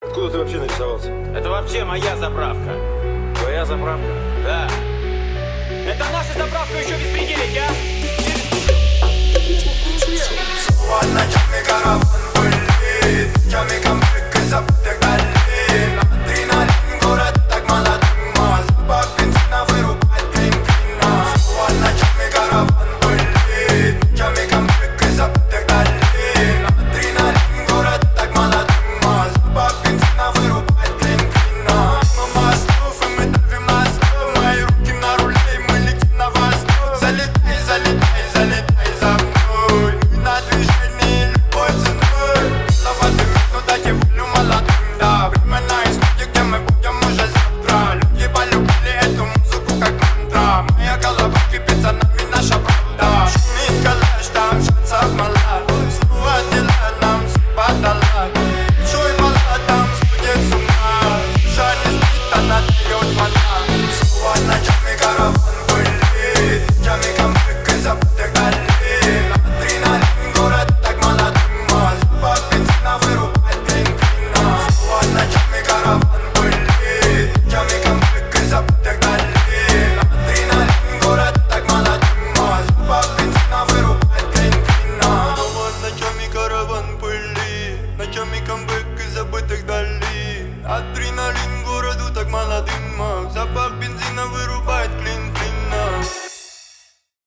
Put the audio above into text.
Откуда ты вообще нарисовался? Это вообще моя заправка. Твоя заправка? Да. Это наша заправка, еще беспределить, а? Ночами караван пылит, ночами камбэк из аптек долин. Адреналин, город так молодым, запах бензина вырубает клин-клина. Ночами караван пылит, ночами камбэк из аптек долин. Адреналин, город так молодым, запах бензина вырубает клин-клина. Мы мостов, и мы давим на стол, мои руки на руле, и мы летим на восток. Залетай, залетай, залетай за мной, на движении любой ценой. Голова дымит, ну дайте волю молодым, да. Время на исходе, где мы будем уже завтра. Люди полюбили эту музыку как мантра. Моя голова кипит, за нами наша правда. Шумит калаш, там шансов мало. Снова дела нам судьба дала. Большой баллад там сходит с ума. Душа не спит, она дает мана. Снова ночами караван пылит, ночами камбэк из аптек долин. Адреналин, город так молодым, запах бензина вырубает клин-клина. Снова ночами караван пылит, ночами камбэк из аптек долин. Адреналин, город так молодым, запах бензина вырубает клин-клина. Снова ночами караван пылит, ночами камбэк из забытых долин. Адреналин, городу так молодым, запах